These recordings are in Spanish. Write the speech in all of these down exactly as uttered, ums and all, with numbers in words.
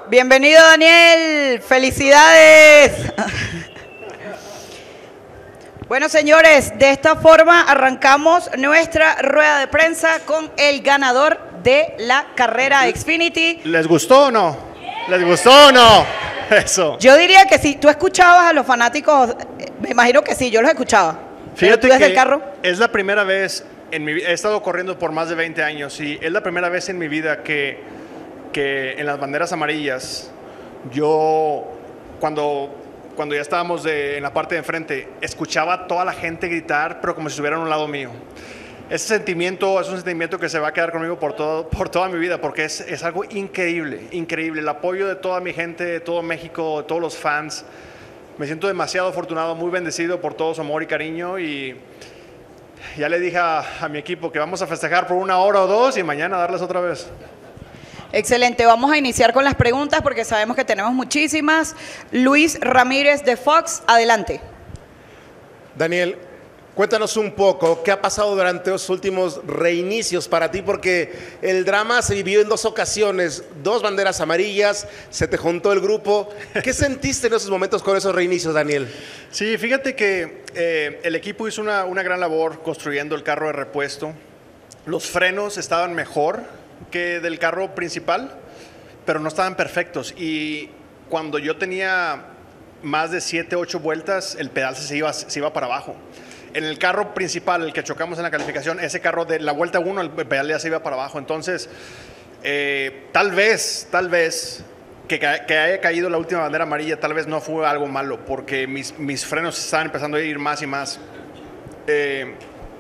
Bienvenido, Daniel. Felicidades. Bueno, señores, de esta forma arrancamos nuestra rueda de prensa con el ganador de la carrera Xfinity. ¿Les gustó o no? ¿Les gustó o no? Eso. Yo diría que sí. ¿Tú escuchabas a los fanáticos? Me imagino que sí, yo los escuchaba. Fíjate ¿Tú desde que el carro? Es la primera vez en mi vida, he estado corriendo por más de veinte años y es la primera vez en mi vida que, que en las banderas amarillas, yo cuando... cuando ya estábamos de, en la parte de enfrente, escuchaba a toda la gente gritar, pero como si estuvieran a un lado mío. Ese sentimiento es un sentimiento que se va a quedar conmigo por, todo, por toda mi vida, porque es, es algo increíble, increíble. El apoyo de toda mi gente, de todo México, de todos los fans. Me siento demasiado afortunado, muy bendecido por todo su amor y cariño. Y ya le dije a, a mi equipo que vamos a festejar por una hora o dos y mañana darles otra vez. Excelente, vamos a iniciar con las preguntas porque sabemos que tenemos muchísimas. Luis Ramírez de Fox, adelante. Daniel, cuéntanos un poco qué ha pasado durante los últimos reinicios para ti, porque el drama se vivió en dos ocasiones, dos banderas amarillas, se te juntó el grupo. ¿Qué sentiste en esos momentos con esos reinicios, Daniel? Sí, fíjate que eh, el equipo hizo una, una gran labor construyendo el carro de repuesto. Los frenos estaban mejor que del carro principal, pero no estaban perfectos. Y cuando yo tenía más de siete, ocho vueltas, el pedal se iba, se iba para abajo. En el carro principal, el que chocamos en la calificación, ese carro de la vuelta uno, el pedal ya se iba para abajo. Entonces, eh, tal vez, tal vez, que, que haya caído la última bandera amarilla, tal vez no fue algo malo, porque mis, mis frenos estaban empezando a ir más y más. Eh,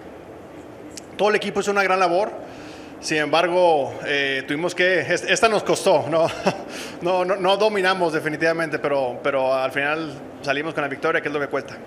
todo el equipo hizo una gran labor. Sin embargo, eh, tuvimos que, esta nos costó, no, no, no, no dominamos definitivamente, pero, pero al final salimos con la victoria, que es lo que cuesta.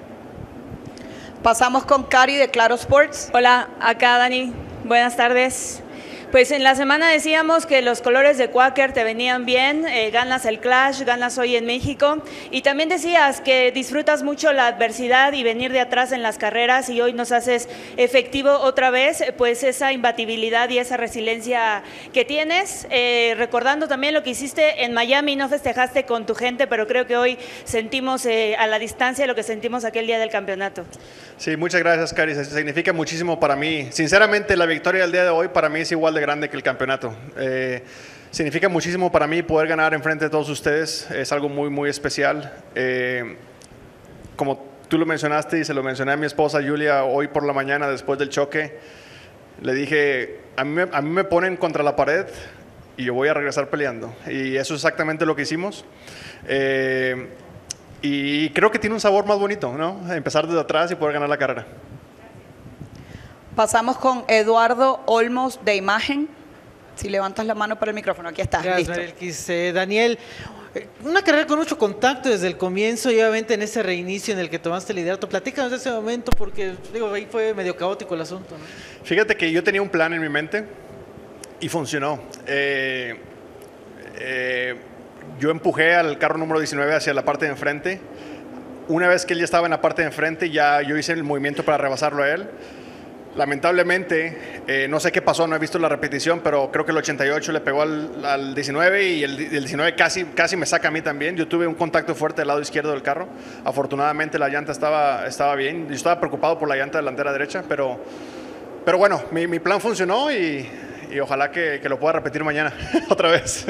Pasamos con Cari de Claro Sports. Hola, acá Dani, buenas tardes. Pues en la semana decíamos que los colores de Quaker te venían bien, eh, ganas el Clash, ganas hoy en México, y también decías que disfrutas mucho la adversidad y venir de atrás en las carreras, y hoy nos haces efectivo otra vez pues esa imbatibilidad y esa resiliencia que tienes, eh, recordando también lo que hiciste en Miami. No festejaste con tu gente, pero creo que hoy sentimos eh, a la distancia lo que sentimos aquel día del campeonato. Sí, muchas gracias, Cari, significa muchísimo para mí. Sinceramente, la victoria del día de hoy para mí es igual de grande que el campeonato. Eh, significa muchísimo para mí poder ganar enfrente de todos ustedes, es algo muy, muy especial. Eh, como tú lo mencionaste y se lo mencioné a mi esposa Julia hoy por la mañana después del choque, le dije, a mí, me, a mí me ponen contra la pared y yo voy a regresar peleando. Y eso es exactamente lo que hicimos. Eh, y creo que tiene un sabor más bonito, ¿no? Empezar desde atrás y poder ganar la carrera. Pasamos con Eduardo Olmos de Imagen. Si levantas la mano para el micrófono, aquí estás. Gracias, Marielkis. Eh, Daniel, una carrera con mucho contacto desde el comienzo y obviamente en ese reinicio en el que tomaste el liderato. Platícanos de ese momento porque digo, ahí fue medio caótico el asunto, ¿no? Fíjate que yo tenía un plan en mi mente y funcionó. Eh, eh, yo empujé al carro número diecinueve hacia la parte de enfrente. Una vez que él ya estaba en la parte de enfrente, ya yo hice el movimiento para rebasarlo a él. Lamentablemente, eh, no sé qué pasó, no he visto la repetición, pero creo que el ochenta y ocho le pegó al, al diecinueve y el, el diecinueve casi, casi me saca a mí también. Yo tuve un contacto fuerte del lado izquierdo del carro. Afortunadamente la llanta estaba, estaba bien. Yo estaba preocupado por la llanta delantera derecha, pero, pero bueno, mi, mi plan funcionó y, y ojalá que, que lo pueda repetir mañana otra vez.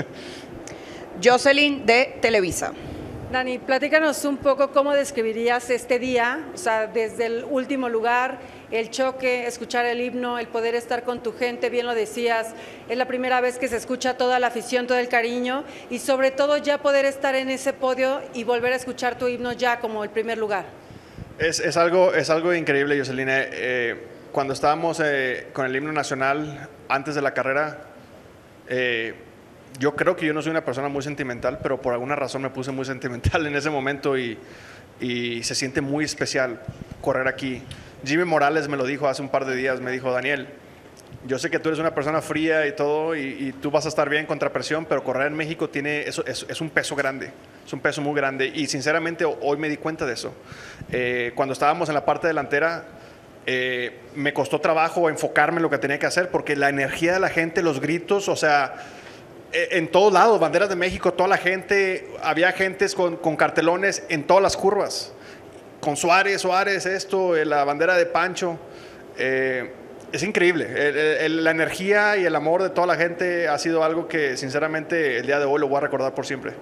Jocelyn de Televisa. Dani, platícanos un poco cómo describirías este día, o sea, desde el último lugar, el choque, escuchar el himno, el poder estar con tu gente, bien lo decías, es la primera vez que se escucha toda la afición, todo el cariño, y sobre todo ya poder estar en ese podio y volver a escuchar tu himno ya como el primer lugar. Es, es, algo, es algo increíble, Jocelyn. Eh, cuando estábamos eh, con el himno nacional antes de la carrera, eh, yo creo que yo no soy una persona muy sentimental, pero por alguna razón me puse muy sentimental en ese momento y, y se siente muy especial correr aquí. Jimmy Morales me lo dijo hace un par de días, me dijo, Daniel, yo sé que tú eres una persona fría y todo y, y tú vas a estar bien contra presión, pero correr en México tiene, eso, es, es un peso grande, es un peso muy grande y sinceramente hoy me di cuenta de eso. Eh, cuando estábamos en la parte delantera, eh, me costó trabajo enfocarme en lo que tenía que hacer porque la energía de la gente, los gritos, o sea... en todos lados, banderas de México, toda la gente, había gentes con, con cartelones en todas las curvas, con Suárez, Suárez, esto, la bandera de Pancho. Eh, es increíble, el, el, la energía y el amor de toda la gente ha sido algo que sinceramente el día de hoy lo voy a recordar por siempre.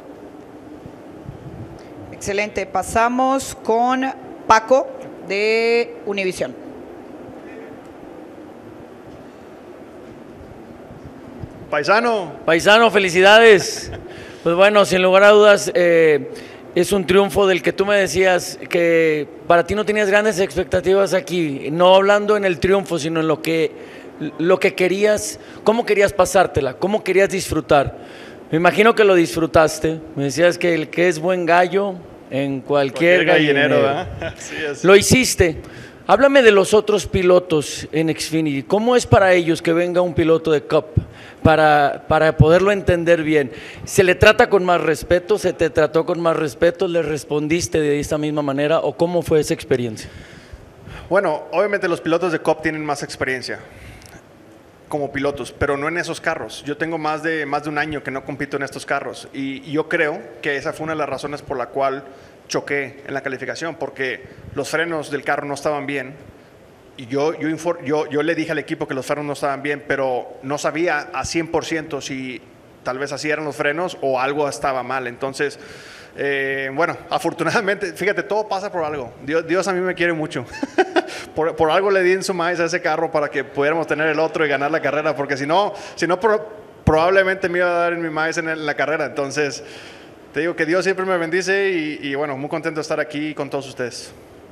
Excelente, pasamos con Paco de Univisión. Paisano. Paisano, felicidades. Pues bueno, sin lugar a dudas, eh, es un triunfo del que tú me decías que para ti no tenías grandes expectativas aquí, no hablando en el triunfo, sino en lo que, lo que querías, cómo querías pasártela, cómo querías disfrutar. Me imagino que lo disfrutaste, me decías que el que es buen gallo en cualquier, cualquier gallinero, gallinero. Así es. Lo hiciste. Háblame de los otros pilotos en Xfinity. ¿Cómo es para ellos que venga un piloto de Cup? Para, para poderlo entender bien. ¿Se le trata con más respeto? ¿Se te trató con más respeto? ¿Le respondiste de esta misma manera? ¿O cómo fue esa experiencia? Bueno, obviamente los pilotos de Cup tienen más experiencia como pilotos, pero no en esos carros. Yo tengo más de, más de un año que no compito en estos carros y, y yo creo que esa fue una de las razones por la cual choqué en la calificación, porque los frenos del carro no estaban bien y yo, yo, infor, yo, yo le dije al equipo que los frenos no estaban bien, pero no sabía a cien por ciento si tal vez así eran los frenos o algo estaba mal. Entonces, eh, bueno, afortunadamente, fíjate, todo pasa por algo. Dios, Dios a mí me quiere mucho. por, por algo le di en su maíz a ese carro para que pudiéramos tener el otro y ganar la carrera, porque si no, si no pro, probablemente me iba a dar en mi maíz en, el, en la carrera. Entonces, te digo que Dios siempre me bendice y, y bueno, muy contento de estar aquí con todos ustedes.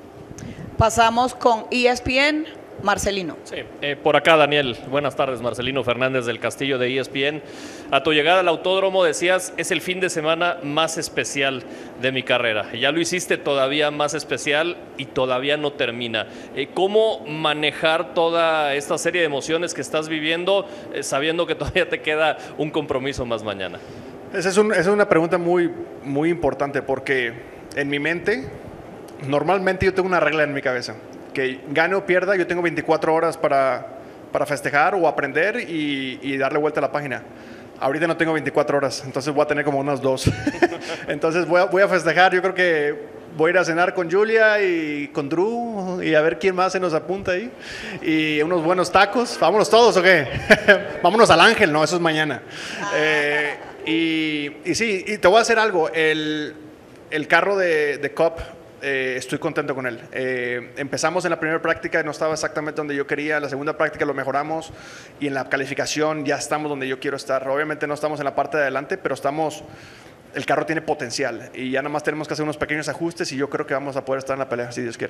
Pasamos con E S P N, Marcelino. Sí, eh, por acá Daniel, buenas tardes, Marcelino Fernández del Castillo de E S P N. A tu llegada al autódromo decías, es el fin de semana más especial de mi carrera. Ya lo hiciste todavía más especial y todavía no termina. Eh, ¿Cómo manejar toda esta serie de emociones que estás viviendo eh, sabiendo que todavía te queda un compromiso más mañana? Esa es, un, esa es una pregunta muy, muy importante porque en mi mente, normalmente yo tengo una regla en mi cabeza, que gane o pierda, yo tengo veinticuatro horas para, para festejar o aprender y, y darle vuelta a la página. Ahorita no tengo veinticuatro horas, entonces voy a tener como unas dos. Entonces voy a, voy a festejar, yo creo que voy a ir a cenar con Julia y con Drew y a ver quién más se nos apunta ahí. Y unos buenos tacos. ¿Vámonos todos o qué? Vámonos al Ángel, no, eso es mañana. Eh, Y, y sí, y te voy a hacer algo, el, el carro de, de Cup, eh, estoy contento con él. Eh, empezamos en la primera práctica, no estaba exactamente donde yo quería, en la segunda práctica lo mejoramos y en la calificación ya estamos donde yo quiero estar. Obviamente no estamos en la parte de adelante, pero estamos, el carro tiene potencial y ya nada más tenemos que hacer unos pequeños ajustes y yo creo que vamos a poder estar en la pelea, si Dios quiere.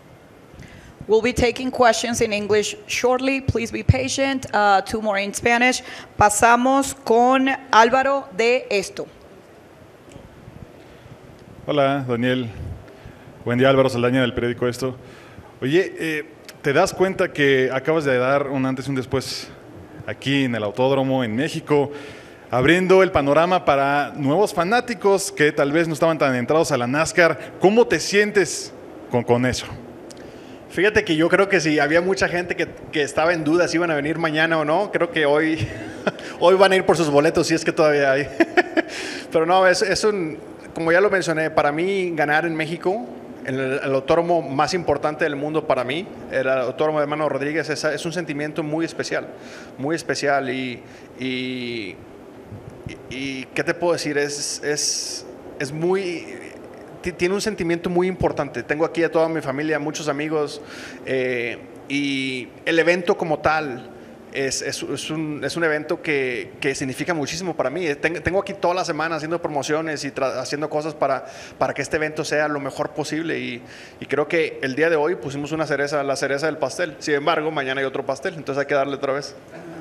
We'll be taking questions in English shortly. Please be patient. Uh, two more in Spanish. Pasamos con Álvaro de Esto. Hola, Daniel. Buen día, Álvaro Saldaña del periódico Esto. Oye, eh, ¿te das cuenta que acabas de dar un antes y un después aquí en el autódromo en México, abriendo el panorama para nuevos fanáticos que tal vez no estaban tan entrados a la NASCAR? ¿Cómo te sientes con, con eso? Fíjate que yo creo que si había mucha gente que, que estaba en duda si iban a venir mañana o no, creo que hoy, hoy van a ir por sus boletos, si es que todavía hay. Pero no, es, es un, como ya lo mencioné, para mí ganar en México, el, el autódromo más importante del mundo para mí, el autódromo de Hermano Rodríguez, es, es un sentimiento muy especial, muy especial y, y, y, y ¿qué te puedo decir? Es, es, es muy... tiene un sentimiento muy importante. Tengo aquí a toda mi familia, muchos amigos, eh, y el evento como tal es, es, es, un, es un evento que, que significa muchísimo para mí. Tengo aquí toda la semana haciendo promociones y haciendo cosas para, para que este evento sea lo mejor posible y, y creo que el día de hoy pusimos una cereza, la cereza del pastel. Sin embargo, mañana hay otro pastel, entonces hay que darle otra vez.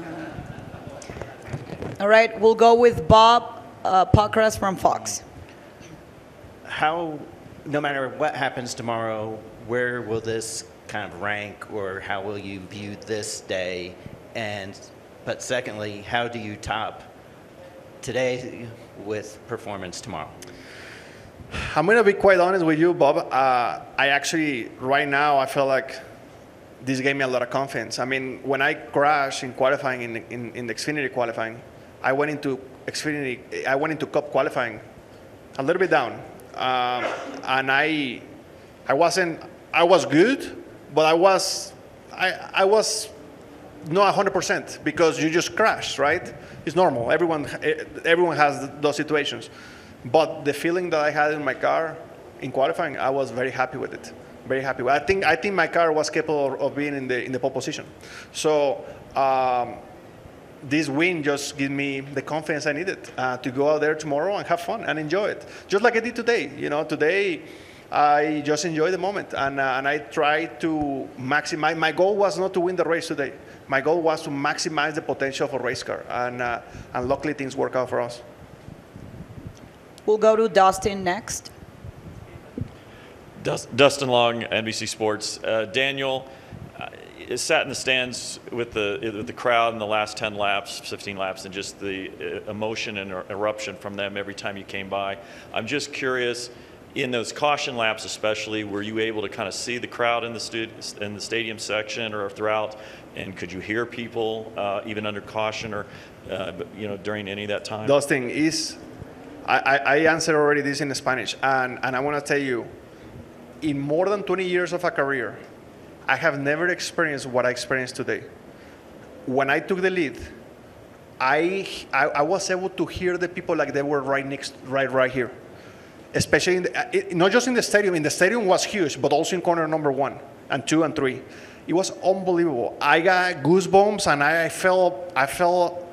All right, we'll go with Bob uh, Pockrass from Fox. How, no matter what happens tomorrow, where will this kind of rank, or how will you view this day? And, but secondly, how do you top today with performance tomorrow? I'm going to be quite honest with you, Bob. Uh, I actually, right now, I feel like this gave me a lot of confidence. I mean, when I crashed in qualifying, in, in, in the Xfinity qualifying, I went into Xfinity, I went into Cup qualifying a little bit down, um, and I, I wasn't, I was good, but I was, I, I was not one hundred percent because you just crashed, right? It's normal. Everyone, everyone has those situations. But the feeling that I had in my car in qualifying, I was very happy with it. Very happy. I think I think my car was capable of being in the in the pole position. So um, this win just gave me the confidence I needed uh, to go out there tomorrow and have fun and enjoy it, just like I did today. You know, today I just enjoy the moment and uh, and I tried to maximize. My goal was not to win the race today. My goal was to maximize the potential of a race car, and uh, and luckily things work out for us. We'll go to Dustin next. Dus- Dustin Long, N B C Sports. Uh, Daniel uh, sat in the stands with the with the crowd in the last ten laps, fifteen laps, and just the uh, emotion and er- eruption from them every time you came by. I'm just curious, in those caution laps especially, were you able to kind of see the crowd in the stu- in the stadium section or throughout, and could you hear people uh, even under caution or uh, you know during any of that time? Dustin, is I, I, I answered already this in Spanish, and, and I want to tell you, in more than twenty years of a career, I have never experienced what I experienced today. When I took the lead, I, I, I was able to hear the people like they were right next, right, right here. Especially, in the, it, not just in the stadium. In the stadium was huge, but also in corner number one and two and three. It was unbelievable. I got goosebumps, and I felt, I felt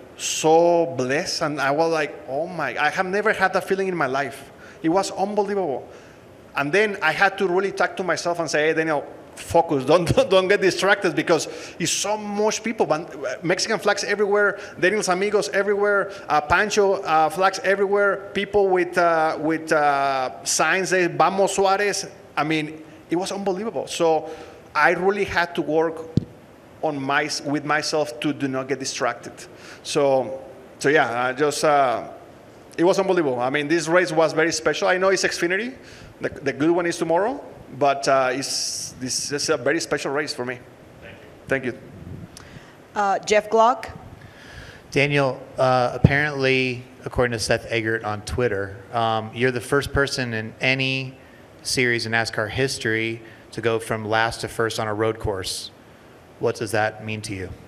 so blessed, and I was like, oh my, I have never had that feeling in my life. It was unbelievable. And then I had to really talk to myself and say, hey, Daniel, focus, don't, don't get distracted, because it's so much people. Mexican flags everywhere, Daniel's amigos everywhere, uh, Pancho uh, flags everywhere, people with, uh, with uh, signs that Vamos Suarez. I mean, it was unbelievable. So I really had to work on my, with myself to do not get distracted. So, so yeah, I just, uh, it was unbelievable. I mean, this race was very special. I know it's Xfinity. The, the good one is tomorrow, but uh, it's, this is a very special race for me. Thank you. Thank you. Uh, Jeff Glock. Daniel, uh, apparently, according to Seth Eggert on Twitter, um, you're the first person in any series in NASCAR history to go from last to first on a road course. What does that mean to you?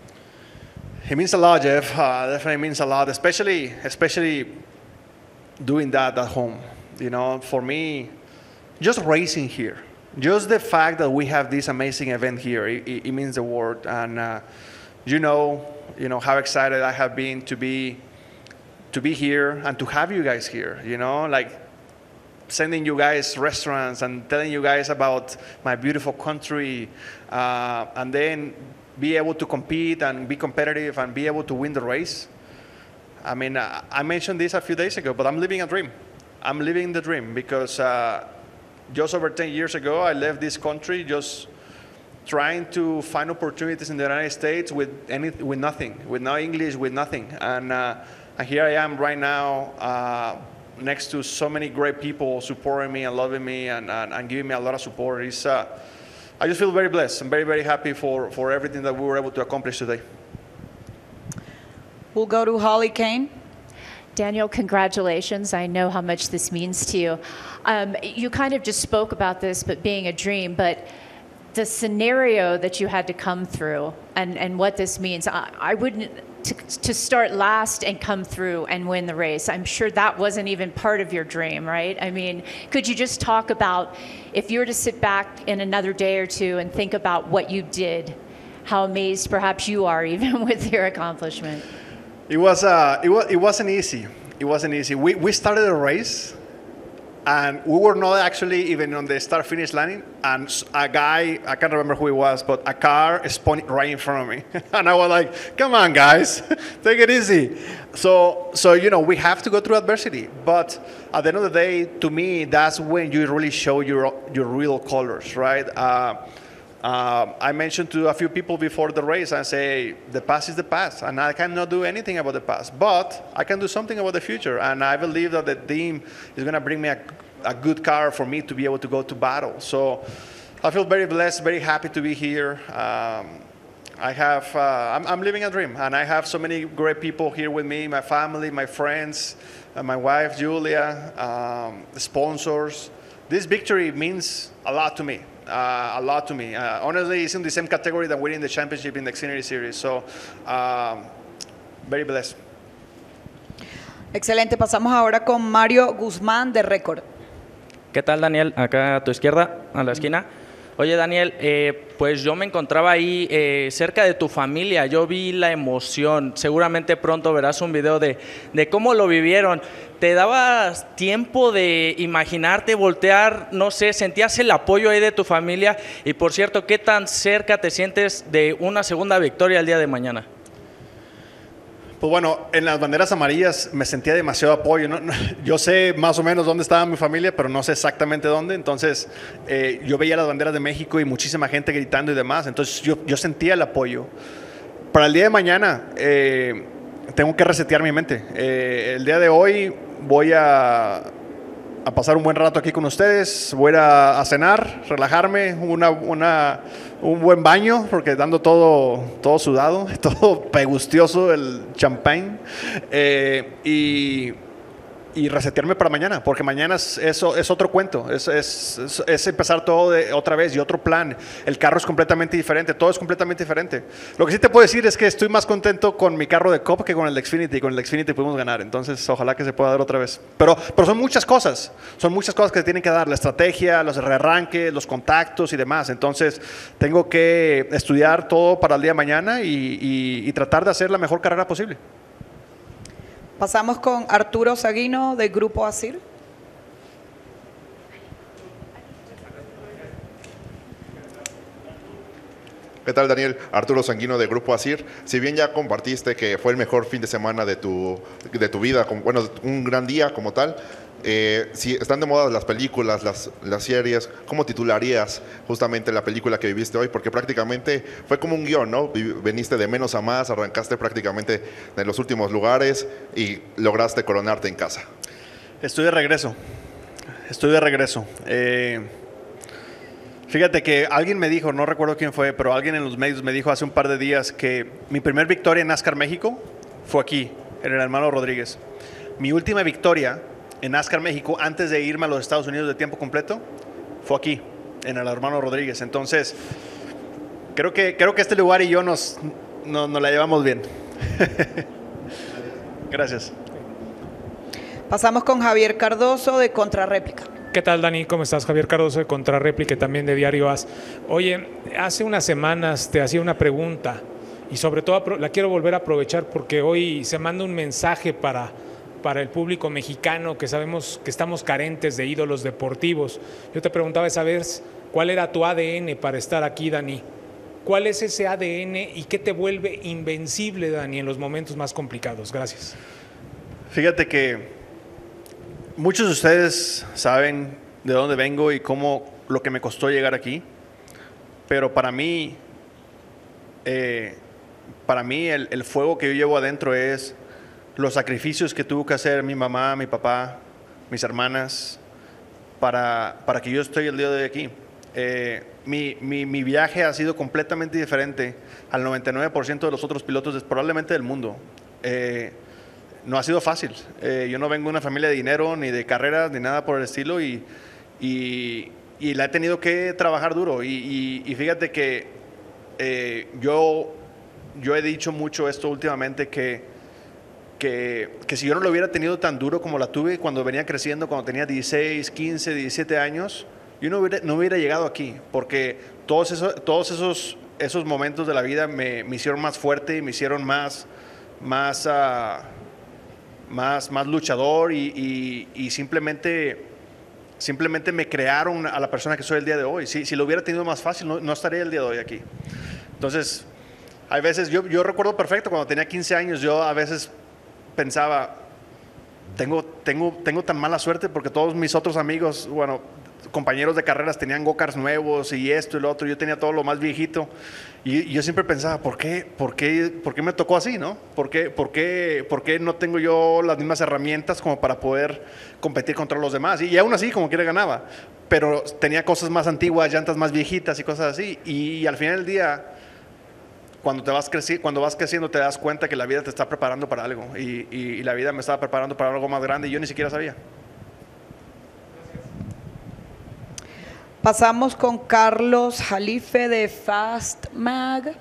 It means a lot, Jeff. Uh, definitely means a lot, especially especially doing that at home. You know, for me, just racing here, just the fact that we have this amazing event here, it, it means the world. And uh, you know, you know how excited I have been to be to be here and to have you guys here. You know, like sending you guys restaurants and telling you guys about my beautiful country, uh, and then be able to compete and be competitive and be able to win the race. I mean, uh, I mentioned this a few days ago, but I'm living a dream. I'm living the dream because uh, just over ten years ago, I left this country just trying to find opportunities in the United States with any, with nothing, with no English, with nothing. And, uh, and here I am right now, uh, next to so many great people supporting me and loving me and, and, and giving me a lot of support. It's, uh, I just feel very blessed. I'm very, very happy for, for everything that we were able to accomplish today. We'll go to Holly Kane. Daniel, congratulations. I know how much this means to you. Um, you kind of just spoke about this, but being a dream, but the scenario that you had to come through and, and what this means, I, I wouldn't, to, to start last and come through and win the race, I'm sure that wasn't even part of your dream, right? I mean, could you just talk about, if you were to sit back in another day or two and think about what you did, how amazed perhaps you are even with your accomplishment? It was, uh, it, was, it wasn't easy. It wasn't easy. We, we started a race, and we were not actually even on the start-finish line, and a guy, I can't remember who it was, but a car spun right in front of me. And I was like, come on, guys, take it easy. So, so, you know, we have to go through adversity. But at the end of the day, to me, that's when you really show your, your real colors, right? Uh, Uh, I mentioned to a few people before the race, I say, the past is the past, and I cannot do anything about the past, but I can do something about the future, and I believe that the team is going to bring me a, a good car for me to be able to go to battle. So I feel very blessed, very happy to be here. Um, I have, uh, I'm, I'm living a dream, and I have so many great people here with me, my family, my friends, uh, my wife, Julia, um, sponsors. This victory means a lot to me, uh, a lot to me. Uh, honestly, it's in the same category than winning the championship in the Xfinity Series, so um, very blessed. Excelente, pasamos ahora con Mario Guzmán de Record. ¿Qué tal, Daniel? Acá a tu izquierda, a la esquina. Oye, Daniel, eh, pues yo me encontraba ahí eh, cerca de tu familia, yo vi la emoción, seguramente pronto verás un video de, de cómo lo vivieron. ¿Te dabas tiempo de imaginarte, voltear, no sé, sentías el apoyo ahí de tu familia? Y por cierto, ¿qué tan cerca te sientes de una segunda victoria el día de mañana? Pues bueno, en las banderas amarillas me sentía demasiado apoyo. ¿no? Yo sé más o menos dónde estaba mi familia, pero no sé exactamente dónde. Entonces, eh, yo veía las banderas de México y muchísima gente gritando y demás. Entonces, yo, yo sentía el apoyo. Para el día de mañana, eh, tengo que resetear mi mente. Eh, el día de hoy voy a, a pasar un buen rato aquí con ustedes. Voy a, a cenar, relajarme, una... una un buen baño, porque dando todo, todo sudado, todo pegustioso el champán, eh, y, y resetearme para mañana, porque mañana es, eso, es otro cuento, es, es, es, es empezar todo de, otra vez y otro plan. El carro es completamente diferente, todo es completamente diferente. Lo que sí te puedo decir es que estoy más contento con mi carro de Cup que con el de Xfinity, y con el de Xfinity pudimos ganar, entonces ojalá que se pueda dar otra vez. Pero, pero son muchas cosas, son muchas cosas que se tienen que dar, la estrategia, los rearranques, los contactos y demás. Entonces tengo que estudiar todo para el día de mañana y, y, y tratar de hacer la mejor carrera posible. Pasamos con Arturo Saguino del Grupo Asir. ¿Qué tal, Daniel? Arturo Sanguino de Grupo Asir. Si bien ya compartiste que fue el mejor fin de semana de tu, de tu vida, como, bueno, un gran día como tal, eh, si están de moda las películas, las, las series, ¿cómo titularías justamente la película que viviste hoy? Porque prácticamente fue como un guión, ¿no? Veniste de menos a más, arrancaste prácticamente en los últimos lugares y lograste coronarte en casa. Estoy de regreso, estoy de regreso. Eh... Fíjate que alguien me dijo, no recuerdo quién fue, pero alguien en los medios me dijo hace un par de días que mi primer victoria en NASCAR México fue aquí, en el Hermano Rodríguez. Mi última victoria en NASCAR México, antes de irme a los Estados Unidos de tiempo completo, fue aquí, en el Hermano Rodríguez. Entonces, creo que, creo que este lugar y yo nos, nos, nos la llevamos bien. Gracias. Pasamos con Javier Cardoso de Contrarréplica. ¿Qué tal, Dani? ¿Cómo estás? Javier Cardoso de Contrarréplica y también de Diario As. Oye, hace unas semanas te hacía una pregunta y sobre todo la quiero volver a aprovechar porque hoy se manda un mensaje para, para el público mexicano que sabemos que estamos carentes de ídolos deportivos. Yo te preguntaba esa vez cuál era tu A D N para estar aquí, Dani. ¿Cuál es ese A D N y qué te vuelve invencible, Dani, en los momentos más complicados? Gracias. Fíjate que muchos de ustedes saben de dónde vengo y cómo lo que me costó llegar aquí, pero para mí, eh, para mí el, el fuego que yo llevo adentro es los sacrificios que tuvo que hacer mi mamá, mi papá, mis hermanas, para, para que yo esté el día de hoy aquí. Eh, mi, mi, mi viaje ha sido completamente diferente al noventa y nueve por ciento de los otros pilotos, de, probablemente del mundo. Eh, No ha sido fácil. Eh, yo no vengo de una familia de dinero, ni de carreras, ni nada por el estilo, y, y, y la he tenido que trabajar duro. Y, y, y fíjate que eh, yo, yo he dicho mucho esto últimamente, que, que, que si yo no lo hubiera tenido tan duro como la tuve cuando venía creciendo, cuando tenía dieciséis, quince, diecisiete años, yo no hubiera, no hubiera llegado aquí, porque todos esos, todos esos, esos momentos de la vida me, me hicieron más fuerte y me hicieron más... más uh, Más, más luchador y, y, y simplemente, simplemente me crearon a la persona que soy el día de hoy. Si, si lo hubiera tenido más fácil, no, no estaría el día de hoy aquí. Entonces, hay veces, yo, yo recuerdo perfecto, cuando tenía quince años, yo a veces pensaba, tengo, tengo, tengo tan mala suerte porque todos mis otros amigos, bueno, compañeros de carreras tenían go-karts nuevos y esto y lo otro, yo tenía todo lo más viejito y, y yo siempre pensaba, ¿por qué, por qué, por qué me tocó así, no? ¿Por qué, por qué, por qué no tengo yo las mismas herramientas como para poder competir contra los demás? Y, y aún así, como quiera, ganaba, pero tenía cosas más antiguas, llantas más viejitas y cosas así, y, y al final del día, cuando, te vas creci cuando vas creciendo te das cuenta que la vida te está preparando para algo y, y, y la vida me estaba preparando para algo más grande y yo ni siquiera sabía. Pasamos con Carlos Jalife de Fast Mag.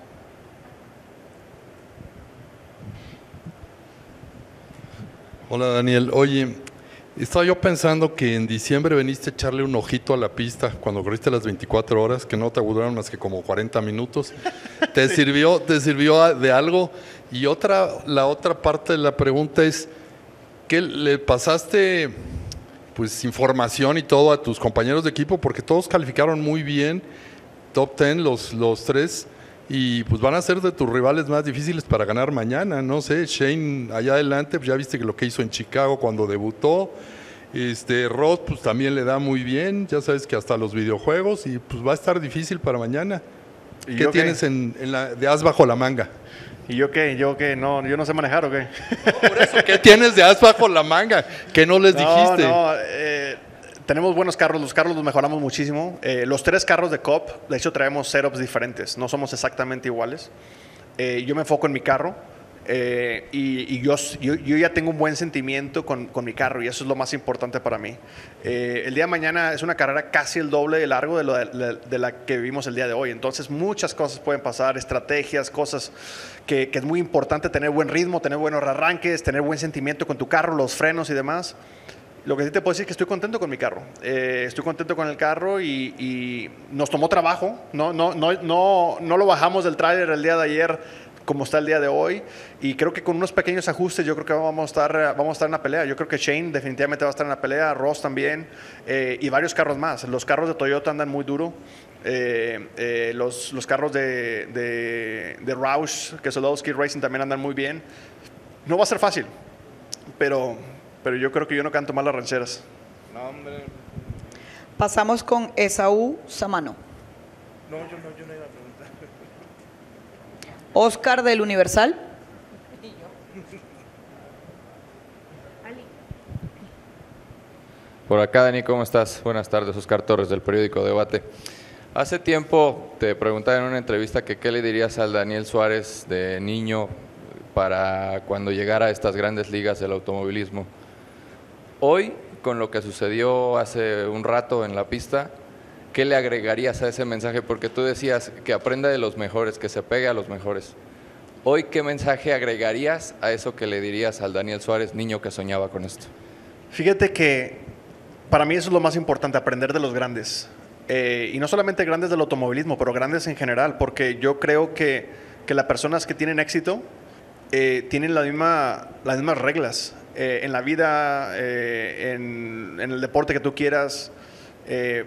Hola Daniel, oye, estaba yo pensando que en diciembre veniste a echarle un ojito a la pista cuando corriste las veinticuatro horas, que no te duraron más que como cuarenta minutos. ¿Te sirvió, te sirvió de algo? Y otra, la otra parte de la pregunta es, ¿qué le pasaste pues información y todo a tus compañeros de equipo? Porque todos calificaron muy bien, top diez los, los tres, y pues van a ser de tus rivales más difíciles para ganar mañana. No sé, Shane allá adelante, pues ya viste lo que hizo en Chicago cuando debutó. Este Ross pues también le da muy bien, ya sabes que hasta los videojuegos, y pues va a estar difícil para mañana. ¿Y ¿Qué yo tienes qué? en, en la, de as bajo la manga? ¿Y yo qué? ¿Yo qué? No, yo no sé manejar o qué. ¿Qué tienes de as bajo la manga? Que no les No, dijiste. no, eh, tenemos buenos carros, los carros los mejoramos muchísimo. Eh, los tres carros de C O P, de hecho traemos setups diferentes, no somos exactamente iguales. Eh, yo me enfoco en mi carro eh, y, y yo, yo, yo ya tengo un buen sentimiento con, con mi carro y eso es lo más importante para mí. Eh, el día de mañana es una carrera casi el doble de largo de, lo de, de, de la que vivimos el día de hoy, entonces muchas cosas pueden pasar, estrategias, cosas que, que es muy importante tener buen ritmo, tener buenos arranques, tener buen sentimiento con tu carro, los frenos y demás. Lo que sí te puedo decir es que estoy contento con mi carro. Eh, estoy contento con el carro y, y nos tomó trabajo. No, no, no, no, no lo bajamos del tráiler el día de ayer como está el día de hoy. Y creo que con unos pequeños ajustes yo creo que vamos a estar, vamos a estar en la pelea. Yo creo que Shane definitivamente va a estar en la pelea, Ross también eh, y varios carros más. Los carros de Toyota andan muy duro. Eh, eh, los, los carros de, de, de Roush, Keselowski Racing también andan muy bien. No va a ser fácil, pero... Pero yo creo que yo no canto mal las rancheras. No, hombre. Pasamos con Esaú Samano. No, yo no, yo no iba a preguntar. Oscar del Universal. Por acá, Dani, ¿cómo estás? Buenas tardes, Oscar Torres del periódico Debate. Hace tiempo te preguntaba en una entrevista que qué le dirías al Daniel Suárez de niño para cuando llegara a estas grandes ligas del automovilismo. Hoy, con lo que sucedió hace un rato en la pista, ¿qué le agregarías a ese mensaje? Porque tú decías que aprenda de los mejores, que se pegue a los mejores. Hoy, ¿qué mensaje agregarías a eso que le dirías al Daniel Suárez, niño que soñaba con esto? Fíjate que para mí eso es lo más importante, aprender de los grandes. Eh, y no solamente grandes del automovilismo, pero grandes en general, porque yo creo que, que las personas que tienen éxito eh, tienen la misma, las mismas reglas. Eh, en la vida, eh, en, en el deporte que tú quieras. Eh,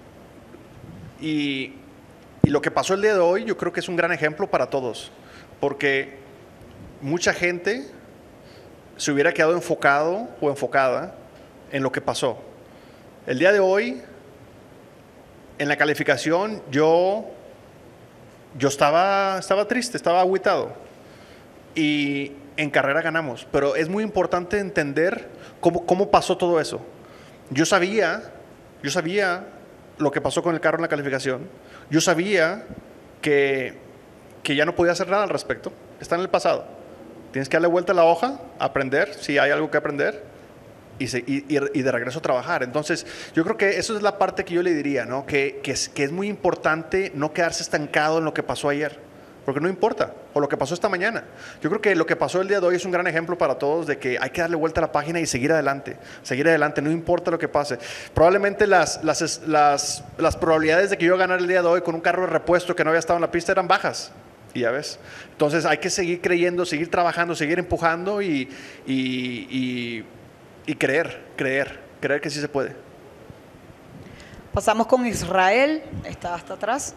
y, y lo que pasó el día de hoy yo creo que es un gran ejemplo para todos, porque mucha gente se hubiera quedado enfocado o enfocada en lo que pasó. El día de hoy, en la calificación, yo, yo estaba, estaba triste, estaba agüitado. Y en carrera ganamos, pero es muy importante entender cómo, cómo pasó todo eso. Yo sabía, yo sabía lo que pasó con el carro en la calificación. Yo sabía que, que ya no podía hacer nada al respecto. Está en el pasado. Tienes que darle vuelta a la hoja, aprender si hay algo que aprender y, se, y, y de regreso a trabajar. Entonces, yo creo que eso es la parte que yo le diría, ¿no? Que, que, es, que es muy importante no quedarse estancado en lo que pasó ayer. Porque no importa, o lo que pasó esta mañana. Yo creo que lo que pasó el día de hoy es un gran ejemplo para todos de que hay que darle vuelta a la página y seguir adelante, seguir adelante, no importa lo que pase. Probablemente las, las, las, las probabilidades de que yo ganara el día de hoy con un carro de repuesto que no había estado en la pista eran bajas, y ya ves. Entonces hay que seguir creyendo, seguir trabajando, seguir empujando y, y, y, y creer, creer, creer que sí se puede. Pasamos con Israel, está hasta atrás.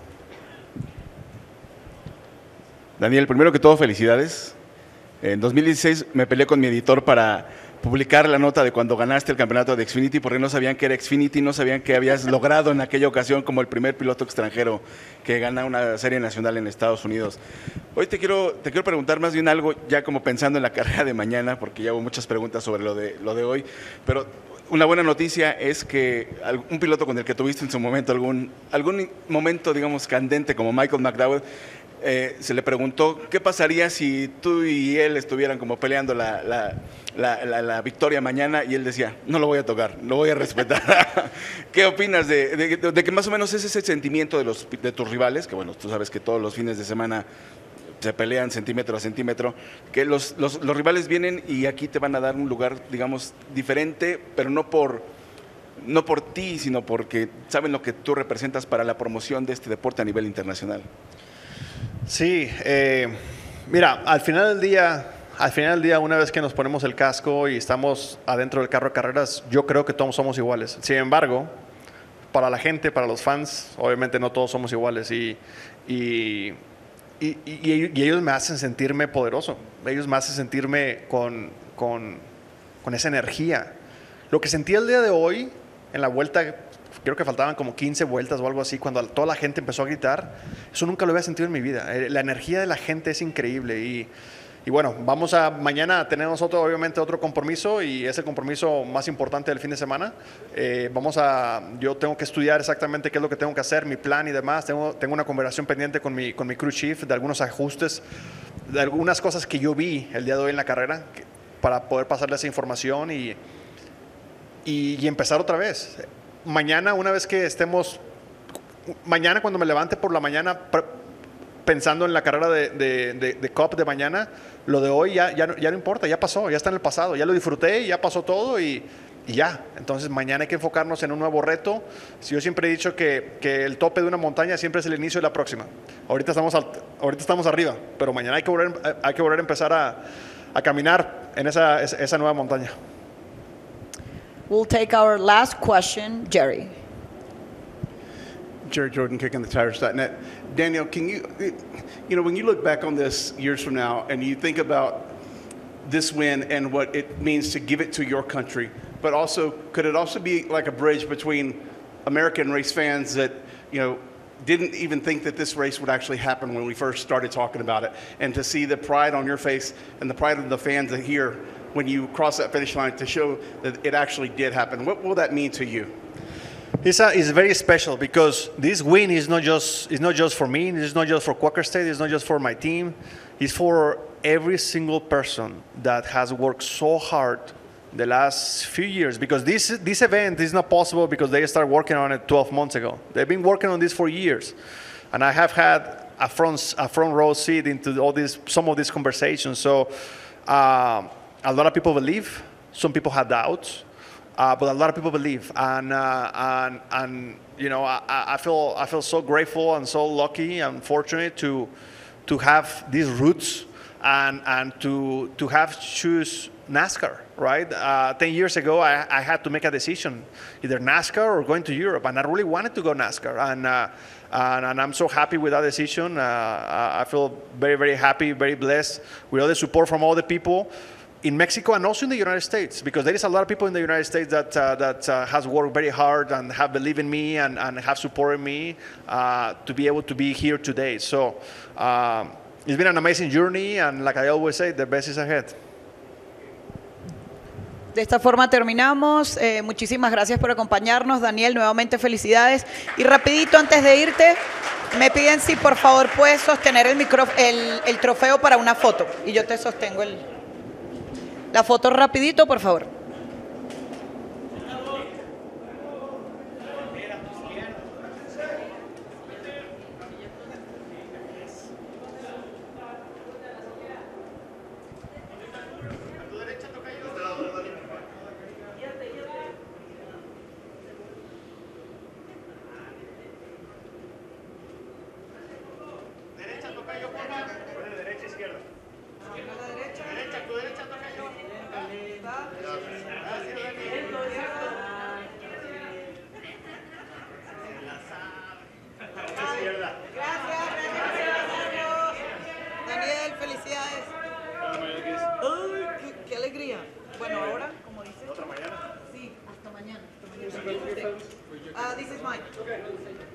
Daniel, primero que todo, felicidades. En dos mil dieciséis me peleé con mi editor para publicar la nota de cuando ganaste el campeonato de Xfinity, porque no sabían que era Xfinity, no sabían que habías logrado en aquella ocasión como el primer piloto extranjero que gana una serie nacional en Estados Unidos. Hoy te quiero, te quiero preguntar más bien algo, ya como pensando en la carrera de mañana, porque ya hubo muchas preguntas sobre lo de, lo de hoy, pero una buena noticia es que un piloto con el que tuviste en su momento algún, algún momento, digamos, candente como Michael McDowell, eh, se le preguntó qué pasaría si tú y él estuvieran como peleando la, la, la, la, la victoria mañana, y él decía, no lo voy a tocar, lo voy a respetar. ¿Qué opinas de, de, de que más o menos es ese sentimiento de, los, de tus rivales? Que bueno, tú sabes que todos los fines de semana se pelean centímetro a centímetro, que los, los, los rivales vienen y aquí te van a dar un lugar, digamos, diferente, pero no por, no por ti, sino porque saben lo que tú representas para la promoción de este deporte a nivel internacional. Sí, eh, mira, al final del día, al final del día, una vez que nos ponemos el casco y estamos adentro del carro de carreras, yo creo que todos somos iguales. Sin embargo, para la gente, para los fans, obviamente no todos somos iguales y, y, y, y, y ellos me hacen sentirme poderoso, ellos me hacen sentirme con, con, con esa energía. Lo que sentí el día de hoy, en la vuelta, creo que faltaban como quince vueltas o algo así, cuando toda la gente empezó a gritar, eso nunca lo había sentido en mi vida. La energía de la gente es increíble y, y bueno, vamos a, mañana tenemos otro, obviamente otro compromiso y es el compromiso más importante del fin de semana. Eh, vamos a, yo tengo que estudiar exactamente qué es lo que tengo que hacer, mi plan y demás. Tengo, tengo una conversación pendiente con mi, con mi crew chief de algunos ajustes, de algunas cosas que yo vi el día de hoy en la carrera, que, para poder pasarle esa información y, y, y empezar otra vez. Mañana, una vez que estemos, mañana cuando me levante por la mañana pensando en la carrera de, de, de, de Cup de mañana, lo de hoy ya, ya, no, ya no importa, ya pasó, ya está en el pasado, ya lo disfruté, ya pasó todo y, y ya. Entonces mañana hay que enfocarnos en un nuevo reto. Yo siempre he dicho que, que el tope de una montaña siempre es el inicio de la próxima. Ahorita estamos, al, ahorita estamos arriba, pero mañana hay que volver, hay que volver a empezar a, a caminar en esa, esa nueva montaña. We'll take our last question, Jerry. Jerry Jordan, kicking the tires dot net. Daniel, can you, you know, when you look back on this years from now and you think about this win and what it means to give it to your country, but also, could it also be like a bridge between American race fans that, you know, didn't even think that this race would actually happen when we first started talking about it, and to see the pride on your face and the pride of the fans here when you cross that finish line to show that it actually did happen? What will that mean to you? It's, a, it's very special because this win is not just it's not just for me, it's not just for Quaker State, it's not just for my team, it's for every single person that has worked so hard the last few years, because this this event is not possible because they started working on it twelve months ago. They've been working on this for years, and I have had a front a front row seat into all these some of these conversations. So um, a lot of people believe, some people have doubts. Uh, but a lot of people believe, and uh, and and you know, I, I feel I feel so grateful and so lucky and fortunate to to have these roots and and to to have choose NASCAR. Right, uh, ten years ago, I, I had to make a decision, either NASCAR or going to Europe, and I really wanted to go NASCAR, and uh, and, and I'm so happy with that decision. Uh, I feel very very happy, very blessed with all the support from all the people in Mexico and also in the United States, because there is a lot of people in the United States that uh, that uh, has worked very hard and have believed in me and, and have supported me uh, to be able to be here today. So um, it's been an amazing journey, and like I always say, the best is ahead. De esta forma terminamos. Eh, muchísimas gracias por acompañarnos, Daniel. Nuevamente felicidades. Y rapidito antes de irte, me piden si por favor puedes sostener el, micro, el, el trofeo para una foto. Y yo te sostengo el... La foto rapidito, por favor. Daniel, felicidades. Ay, qué, qué alegría. Bueno, ahora, como dices. ¿Otra mañana? Sí, hasta mañana. Hasta mañana. Uh, this is mine.